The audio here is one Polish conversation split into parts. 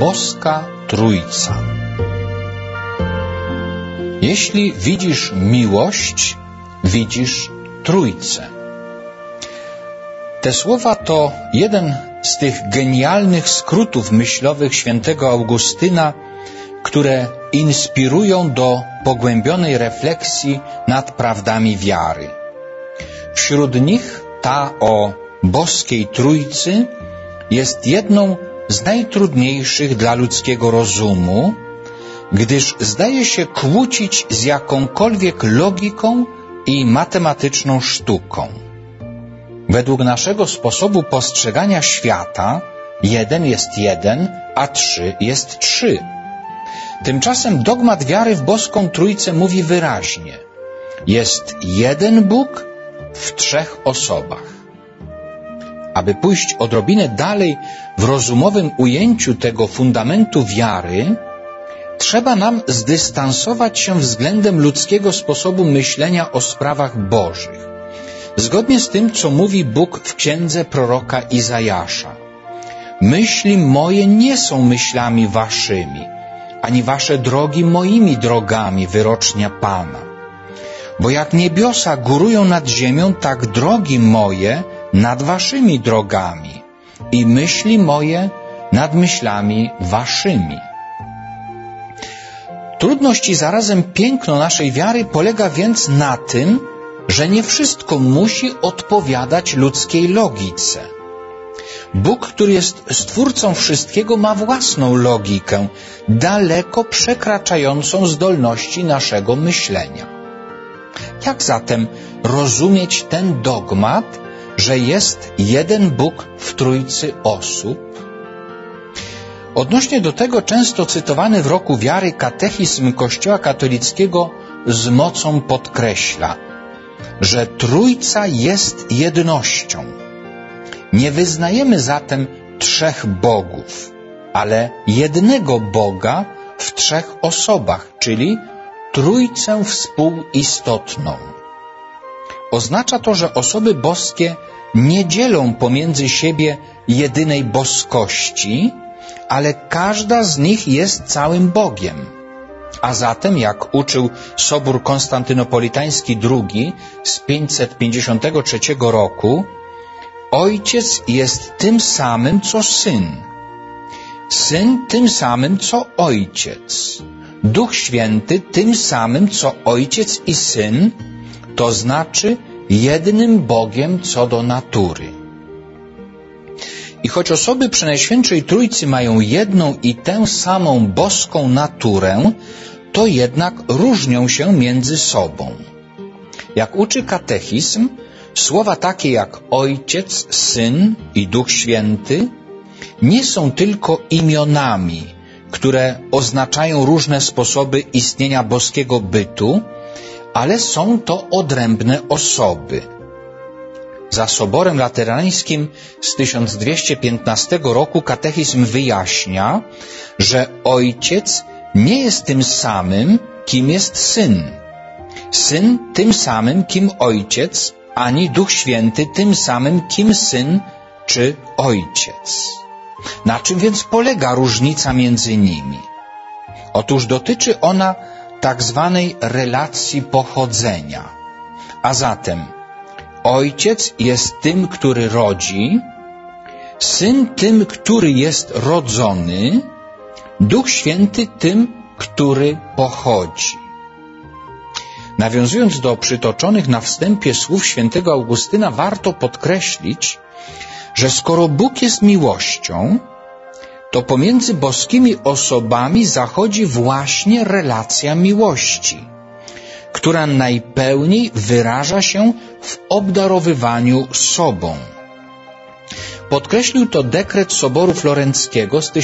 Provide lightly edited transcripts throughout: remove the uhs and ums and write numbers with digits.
boska Trójca. Jeśli widzisz miłość, widzisz Trójcę. Te słowa to jeden z tych genialnych skrótów myślowych świętego Augustyna, które inspirują do pogłębionej refleksji nad prawdami wiary. Wśród nich ta o boskiej Trójcy jest jedną z najtrudniejszych dla ludzkiego rozumu, gdyż zdaje się kłócić z jakąkolwiek logiką i matematyczną sztuką. Według naszego sposobu postrzegania świata 1 jest 1, a 3 jest 3. Tymczasem dogmat wiary w boską Trójcę mówi wyraźnie: jest jeden Bóg w 3 osobach. Aby pójść odrobinę dalej w rozumowym ujęciu tego fundamentu wiary, trzeba nam zdystansować się względem ludzkiego sposobu myślenia o sprawach bożych, zgodnie z tym, co mówi Bóg w księdze proroka Izajasza. Myśli moje nie są myślami waszymi, ani wasze drogi moimi drogami, wyrocznia Pana. Bo jak niebiosa górują nad ziemią, tak drogi moje nad waszymi drogami i myśli moje nad myślami waszymi. Trudność i zarazem piękno naszej wiary polega więc na tym, że nie wszystko musi odpowiadać ludzkiej logice. Bóg, który jest stwórcą wszystkiego, ma własną logikę, daleko przekraczającą zdolności naszego myślenia. Jak zatem rozumieć ten dogmat, że jest jeden Bóg w Trójcy osób? Odnośnie do tego często cytowany w roku wiary katechizm Kościoła katolickiego z mocą podkreśla, że Trójca jest jednością. Nie wyznajemy zatem 3 bogów, ale jednego Boga w 3 osobach, czyli Trójcę współistotną. Oznacza to, że osoby boskie nie dzielą pomiędzy siebie jedynej boskości, ale każda z nich jest całym Bogiem. A zatem, jak uczył Sobór Konstantynopolitański II z 553 roku, Ojciec jest tym samym, co Syn. Syn tym samym, co Ojciec. Duch Święty tym samym, co Ojciec i Syn, to znaczy jednym Bogiem co do natury. I choć osoby Przenajświętszej Trójcy mają jedną i tę samą boską naturę, to jednak różnią się między sobą. Jak uczy katechizm, słowa takie jak Ojciec, Syn i Duch Święty nie są tylko imionami, które oznaczają różne sposoby istnienia boskiego bytu, ale są to odrębne osoby. Za Soborem Laterańskim z 1215 roku katechizm wyjaśnia, że Ojciec nie jest tym samym, kim jest Syn. Syn tym samym, kim Ojciec, ani Duch Święty tym samym, kim Syn czy Ojciec. Na czym więc polega różnica między nimi? Otóż dotyczy ona tak zwanej relacji pochodzenia. A zatem Ojciec jest tym, który rodzi, Syn tym, który jest rodzony, Duch Święty tym, który pochodzi. Nawiązując do przytoczonych na wstępie słów świętego Augustyna, warto podkreślić, że skoro Bóg jest miłością, to pomiędzy boskimi osobami zachodzi właśnie relacja miłości, która najpełniej wyraża się w obdarowywaniu sobą. Podkreślił to dekret Soboru Florenckiego z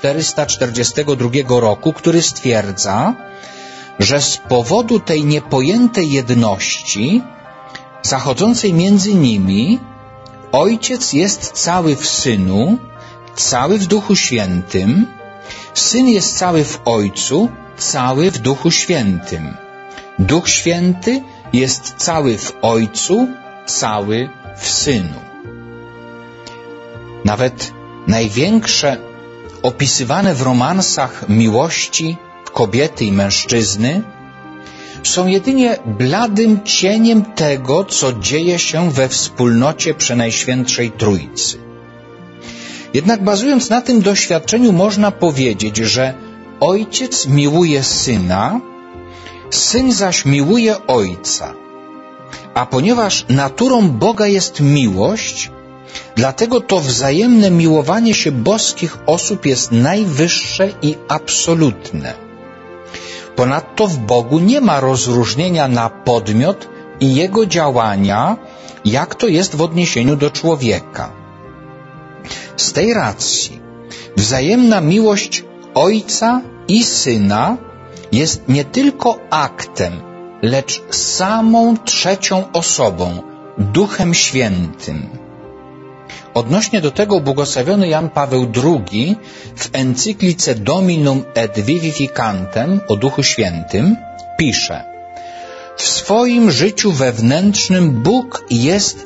1442 roku, który stwierdza, że z powodu tej niepojętej jedności zachodzącej między nimi Ojciec jest cały w Synu, cały w Duchu Świętym, Syn jest cały w Ojcu, cały w Duchu Świętym. Duch Święty jest cały w Ojcu, cały w Synu. Nawet największe opisywane w romansach miłości kobiety i mężczyzny, są jedynie bladym cieniem tego, co dzieje się we wspólnocie Przenajświętszej Trójcy. Jednak bazując na tym doświadczeniu można powiedzieć, że Ojciec miłuje Syna, Syn zaś miłuje Ojca. A ponieważ naturą Boga jest miłość, dlatego to wzajemne miłowanie się boskich osób jest najwyższe i absolutne. Ponadto w Bogu nie ma rozróżnienia na podmiot i jego działania, jak to jest w odniesieniu do człowieka. Z tej racji wzajemna miłość Ojca i Syna jest nie tylko aktem, lecz samą trzecią osobą, Duchem Świętym. Odnośnie do tego błogosławiony Jan Paweł II w encyklice Dominum et Vivificantem o Duchu Świętym pisze: w swoim życiu wewnętrznym Bóg jest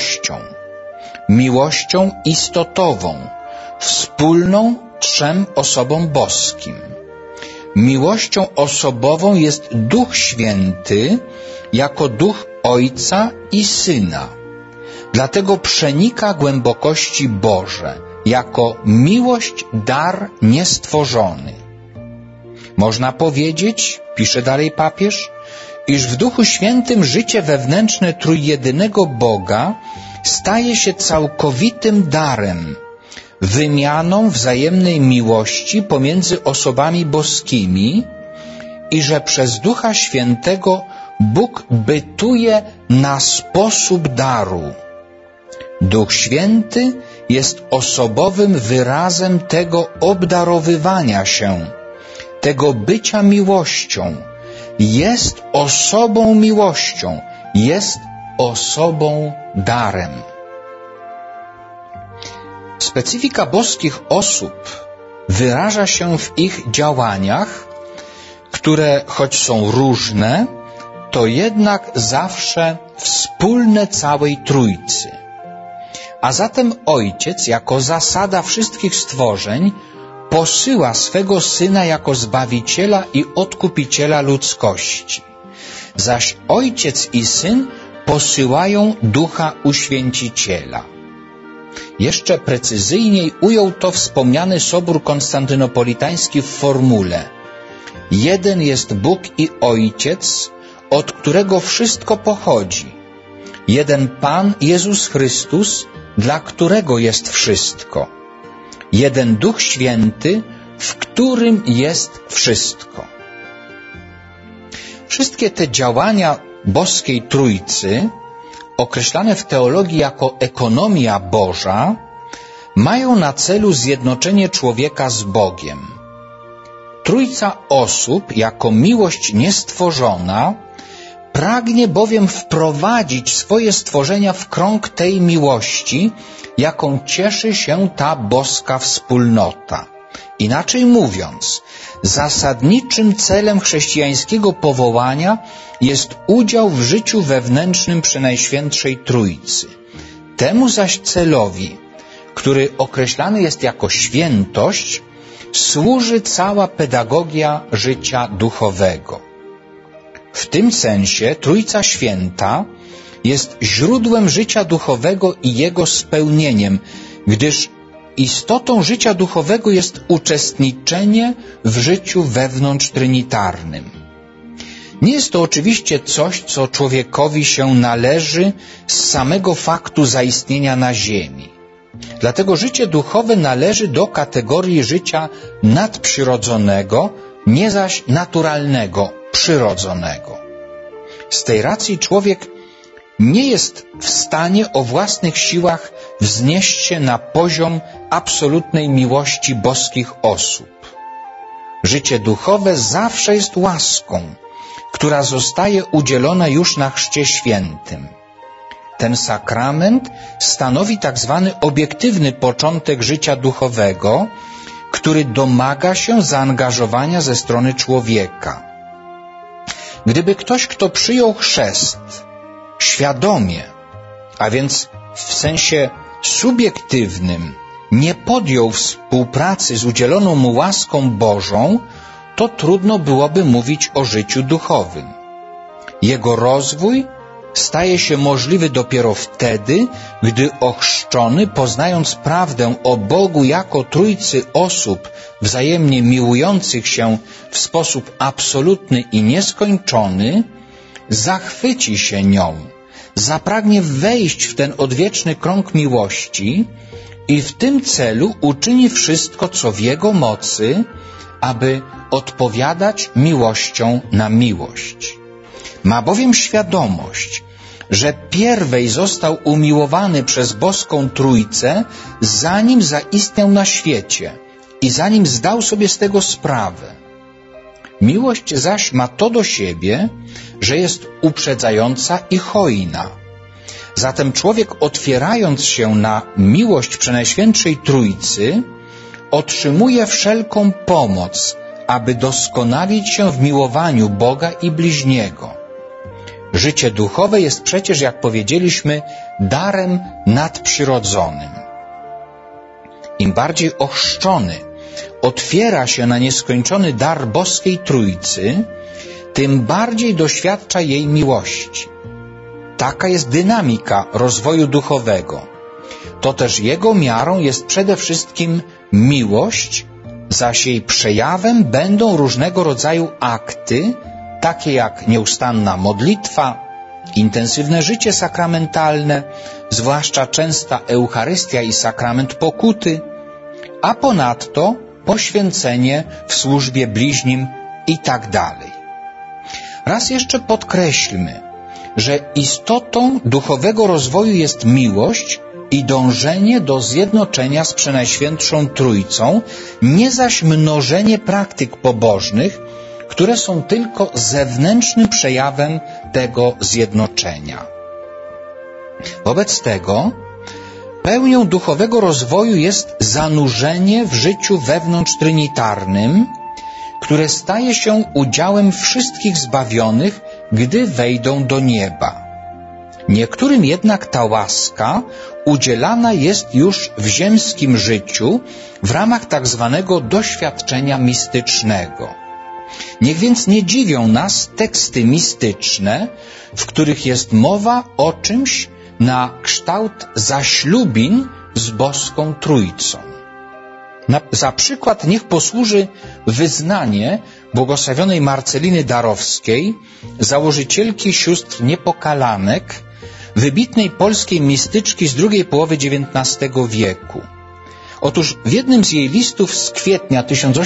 miłością istotową, wspólną trzem osobom boskim. Miłością osobową jest Duch Święty jako Duch Ojca i Syna. Dlatego przenika głębokości Boże jako miłość dar niestworzony. Można powiedzieć, pisze dalej papież, iż w Duchu Świętym życie wewnętrzne trójjedynego Boga staje się całkowitym darem, wymianą wzajemnej miłości pomiędzy osobami boskimi i że przez Ducha Świętego Bóg bytuje na sposób daru. Duch Święty jest osobowym wyrazem tego obdarowywania się, tego bycia miłością. Jest osobą miłością, jest osobą darem. Specyfika boskich osób wyraża się w ich działaniach, które choć są różne, to jednak zawsze wspólne całej Trójcy. A zatem Ojciec jako zasada wszystkich stworzeń posyła swego Syna jako Zbawiciela i Odkupiciela ludzkości. Zaś Ojciec i Syn posyłają Ducha Uświęciciela. Jeszcze precyzyjniej ujął to wspomniany Sobór Konstantynopolitański w formule: jeden jest Bóg i Ojciec, od którego wszystko pochodzi. Jeden Pan Jezus Chrystus, dla którego jest wszystko. Jeden Duch Święty, w którym jest wszystko. Wszystkie te działania boskiej Trójcy, określane w teologii jako ekonomia Boża, mają na celu zjednoczenie człowieka z Bogiem. Trójca osób, jako miłość niestworzona, pragnie bowiem wprowadzić swoje stworzenia w krąg tej miłości, jaką cieszy się ta boska wspólnota. Inaczej mówiąc, zasadniczym celem chrześcijańskiego powołania jest udział w życiu wewnętrznym Przenajświętszej Trójcy. Temu zaś celowi, który określany jest jako świętość, służy cała pedagogia życia duchowego. W tym sensie Trójca Święta jest źródłem życia duchowego i jego spełnieniem, gdyż istotą życia duchowego jest uczestniczenie w życiu wewnątrztrynitarnym. Nie jest to oczywiście coś, co człowiekowi się należy z samego faktu zaistnienia na ziemi. Dlatego życie duchowe należy do kategorii życia nadprzyrodzonego, nie zaś naturalnego, przyrodzonego. Z tej racji człowiek nie jest w stanie o własnych siłach wznieść się na poziom absolutnej miłości boskich osób. Życie duchowe zawsze jest łaską, która zostaje udzielona już na Chrzcie Świętym. Ten sakrament stanowi tak zwany obiektywny początek życia duchowego, który domaga się zaangażowania ze strony człowieka. Gdyby ktoś, kto przyjął chrzest świadomie, a więc w sensie subiektywnym, nie podjął współpracy z udzieloną mu łaską Bożą, to trudno byłoby mówić o życiu duchowym. Jego rozwój staje się możliwy dopiero wtedy, gdy ochrzczony, poznając prawdę o Bogu jako trójcy osób wzajemnie miłujących się w sposób absolutny i nieskończony, zachwyci się nią, zapragnie wejść w ten odwieczny krąg miłości i w tym celu uczyni wszystko, co w jego mocy, aby odpowiadać miłością na miłość. Ma bowiem świadomość, że pierwej został umiłowany przez boską Trójcę, zanim zaistniał na świecie i zanim zdał sobie z tego sprawę. Miłość zaś ma to do siebie, że jest uprzedzająca i hojna. Zatem człowiek, otwierając się na miłość Przenajświętszej Trójcy, otrzymuje wszelką pomoc, aby doskonalić się w miłowaniu Boga i bliźniego. Życie duchowe jest przecież, jak powiedzieliśmy, darem nadprzyrodzonym. Im bardziej ochrzczony otwiera się na nieskończony dar boskiej Trójcy, tym bardziej doświadcza jej miłości. Taka jest dynamika rozwoju duchowego. To też jego miarą jest przede wszystkim miłość, zaś jej przejawem będą różnego rodzaju akty, takie jak nieustanna modlitwa, intensywne życie sakramentalne, zwłaszcza częsta Eucharystia i sakrament pokuty, a ponadto poświęcenie w służbie bliźnim i tak dalej. Raz jeszcze podkreślmy, że istotą duchowego rozwoju jest miłość i dążenie do zjednoczenia z Przenajświętszą Trójcą, nie zaś mnożenie praktyk pobożnych, które są tylko zewnętrznym przejawem tego zjednoczenia. Wobec tego pełnią duchowego rozwoju jest zanurzenie w życiu wewnątrztrinitarnym, które staje się udziałem wszystkich zbawionych, gdy wejdą do nieba. Niektórym jednak ta łaska udzielana jest już w ziemskim życiu w ramach tak zwanego doświadczenia mistycznego. Niech więc nie dziwią nas teksty mistyczne, w których jest mowa o czymś na kształt zaślubin z boską Trójcą. Za przykład niech posłuży wyznanie błogosławionej Marceliny Darowskiej, założycielki sióstr Niepokalanek, wybitnej polskiej mistyczki z drugiej połowy XIX wieku. Otóż w jednym z jej listów z kwietnia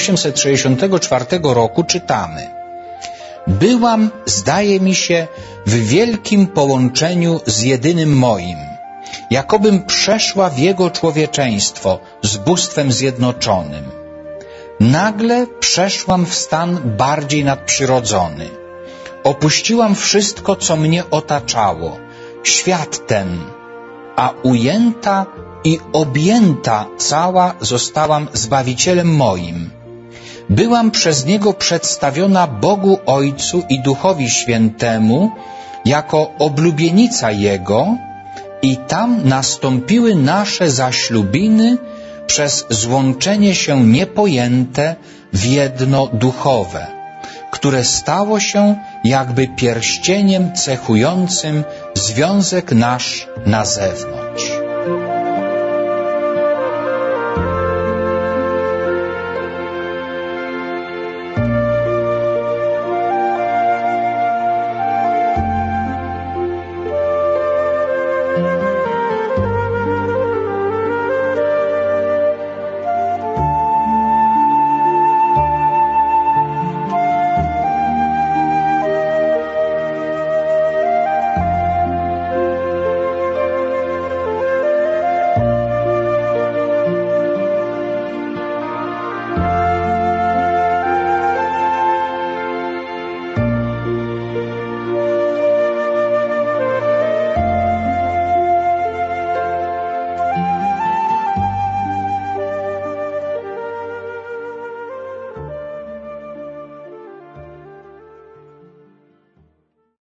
1864 roku czytamy: byłam, zdaje mi się, w wielkim połączeniu z jedynym moim, jakobym przeszła w jego człowieczeństwo z bóstwem zjednoczonym. Nagle przeszłam w stan bardziej nadprzyrodzony. Opuściłam wszystko, co mnie otaczało, świat ten, a ujęta i objęta cała zostałam Zbawicielem moim. Byłam przez Niego przedstawiona Bogu Ojcu i Duchowi Świętemu jako oblubienica Jego i tam nastąpiły nasze zaślubiny przez złączenie się niepojęte w jedno duchowe, które stało się jakby pierścieniem cechującym związek nasz na zewnątrz.